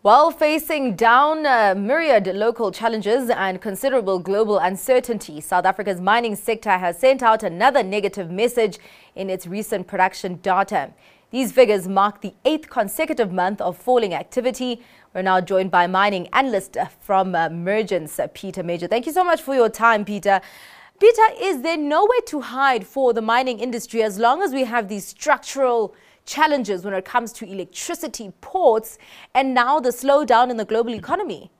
While facing down myriad local challenges and considerable global uncertainty, South Africa's mining sector has sent out another negative message in its recent production data. These figures mark the 8th consecutive month of falling activity. We're now joined by mining analyst from Mergence, Peter Major. Thank you so much for your time, Peter. Peter, is there nowhere to hide for the mining industry as long as we have these structural challenges when it comes to electricity, ports, and now the slowdown in the global economy?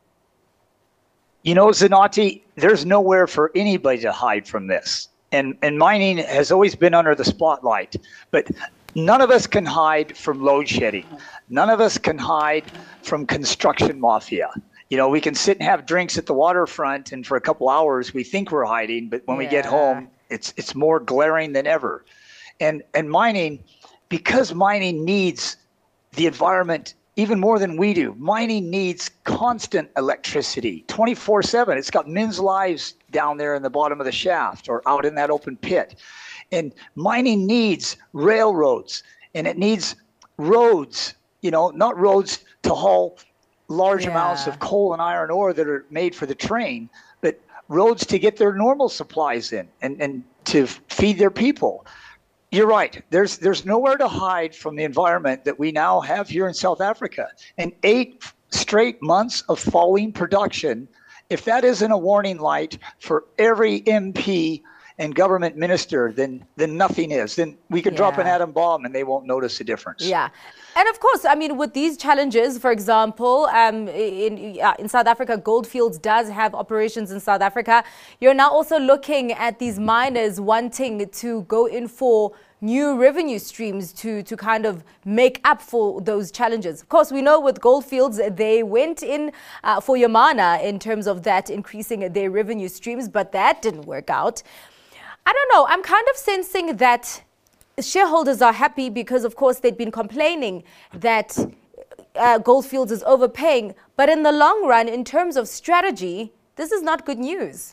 You know, Zinati, there's nowhere for anybody to hide from this. And mining has always been under the spotlight. But none of us can hide from load shedding. None of us can hide from construction mafia. You know, we can sit and have drinks at the waterfront, and for a couple hours we think we're hiding, but when we get home, it's more glaring than ever. And mining, because mining needs the environment even more than we do. Mining needs constant electricity, 24/7. It's got men's lives down there in the bottom of the shaft or out in that open pit. And mining needs railroads, and it needs roads, you know, not roads to haul large amounts of coal and iron ore that are made for the train, but roads to get their normal supplies in and to feed their people. You're right. There's nowhere to hide from the environment that we now have here in South Africa. And 8 straight months of falling production, if that isn't a warning light for every MP and government minister, then nothing is. Then we could drop an atom bomb and they won't notice a difference. Yeah. And of course, I mean, with these challenges, for example, in South Africa, Gold Fields does have operations in South Africa. You're now also looking at these miners wanting to go in for new revenue streams to kind of make up for those challenges. Of course, we know with Gold Fields, they went in for Yamana in terms of that increasing their revenue streams, but that didn't work out. I don't know. I'm kind of sensing that shareholders are happy because, of course, they'd been complaining that Gold Fields is overpaying. But in the long run, in terms of strategy, this is not good news.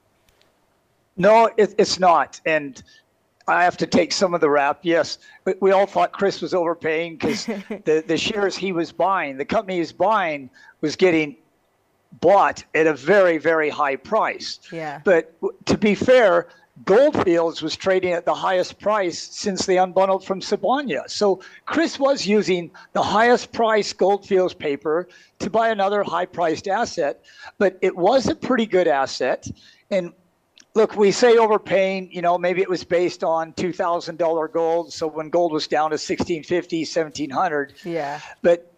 No, it's not. And I have to take some of the rap. Yes, we all thought Chris was overpaying because the shares he was buying, the company he was buying, was getting bought at a very, very high price. Yeah. But to be fair, Gold Fields was trading at the highest price since they unbundled from Sibanye. So Chris was using the highest price Gold Fields paper to buy another high-priced asset, but it was a pretty good asset. And look, we say overpaying, you know, maybe it was based on $2,000 gold. So when gold was down to 1650, 1700. Yeah. But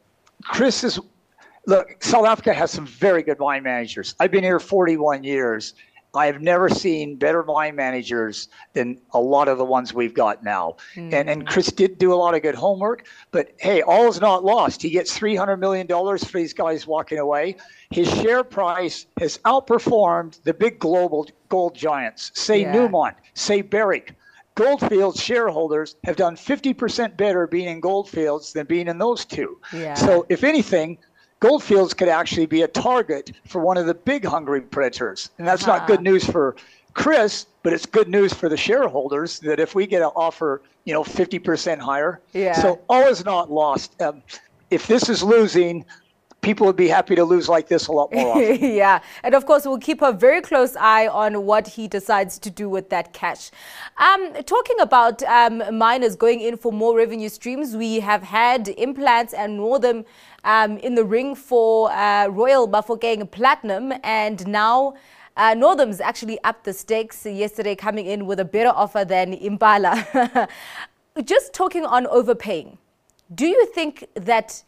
look, South Africa has some very good mine managers. I've been here 41 years. I have never seen better mine managers than a lot of the ones we've got now. And Chris did do a lot of good homework, but hey, all is not lost. He gets $300 million for these guys walking away. His share price has outperformed the big global gold giants, say Newmont, say Barrick. Gold Fields shareholders have done 50% better being in Gold Fields than being in those two. Yeah. So if anything, Gold Fields could actually be a target for one of the big hungry predators. And that's not good news for Chris, but it's good news for the shareholders that if we get an offer, you know, 50% higher. Yeah. So all is not lost. If this is losing, people would be happy to lose like this a lot more often. Yeah. And of course, we'll keep a very close eye on what he decides to do with that cash. Talking about miners going in for more revenue streams, we have had Implats and Northam in the ring for Royal Bafokeng Platinum, and now Northam's actually upped the stakes yesterday, coming in with a better offer than Impala. Just talking on overpaying, do you think that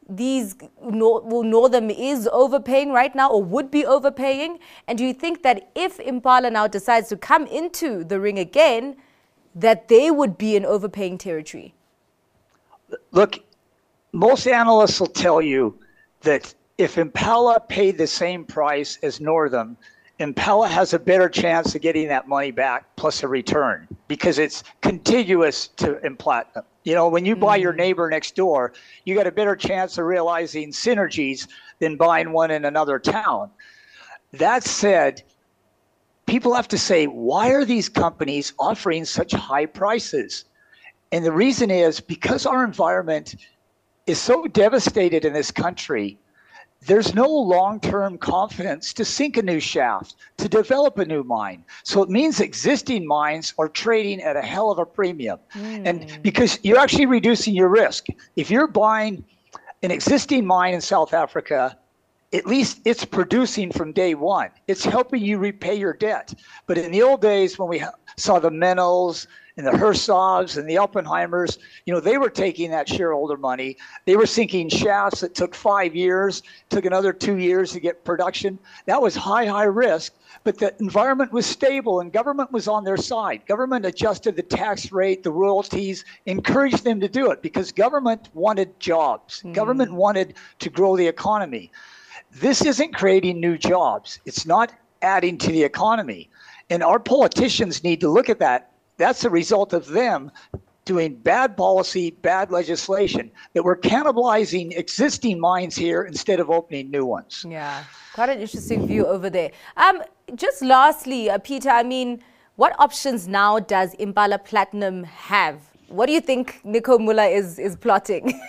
Northam is overpaying right now, or would be overpaying? And do you think that if Impala now decides to come into the ring again, that they would be in overpaying territory? Look, most analysts will tell you that if Impala paid the same price as Northam, Impala has a better chance of getting that money back plus a return because it's contiguous to Platinum. You know, when you buy your neighbor next door, you got a better chance of realizing synergies than buying one in another town. That said, people have to say, why are these companies offering such high prices? And the reason is because our environment is so devastated in this country there's no long-term confidence to sink a new shaft, to develop a new mine. So it means existing mines are trading at a hell of a premium. And because you're actually reducing your risk. If you're buying an existing mine in South Africa, at least it's producing from day one. It's helping you repay your debt. But in the old days, when we saw the Mennos and the Herzogs and the Oppenheimers, they were taking that shareholder money. They were sinking shafts that took 5 years, took another 2 years to get production. That was high risk, but the environment was stable and government was on their side. Government adjusted the tax rate, the royalties, encouraged them to do it because government wanted jobs. Government wanted to grow the economy. This isn't creating new jobs. It's not adding to the economy. And our politicians need to look at that. That's a result of them doing bad policy, bad legislation, that we're cannibalizing existing mines here instead of opening new ones. Yeah, quite an interesting view over there. Just lastly, Peter, what options now does Impala Platinum have? What do you think Nico Muller is plotting?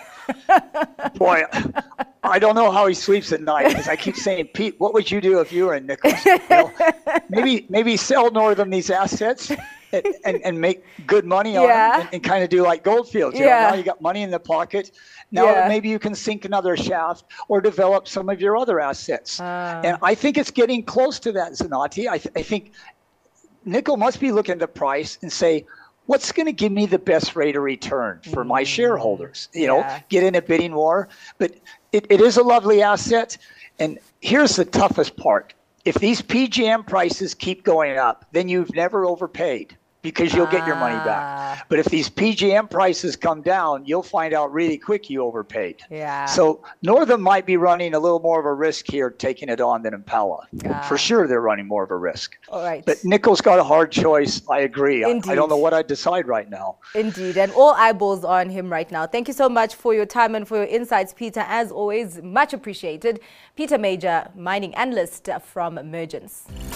Boy, I don't know how he sleeps at night because I keep saying, Pete, what would you do if you were in Nicholas? Maybe sell Northam these assets and make good money on them and kind of do like Goldfields. Now you got money in the pocket. Now maybe you can sink another shaft or develop some of your other assets. And I think it's getting close to that, Zanotti. I think Nico must be looking at the price and say, what's going to give me the best rate of return for my shareholders? Get in a bidding war. But it is a lovely asset. And here's the toughest part. If these PGM prices keep going up, then you've never overpaid because you'll get your money back. But if these PGM prices come down, you'll find out really quick you overpaid. So Northam might be running a little more of a risk here taking it on than Impala. For sure they're running more of a risk. All right. But Nico's got a hard choice. I agree. I don't know what I'd decide right now. Indeed. And all eyeballs are on him right now. Thank you so much for your time and for your insights, Peter. As always, much appreciated. Peter Major, mining analyst from Mergence.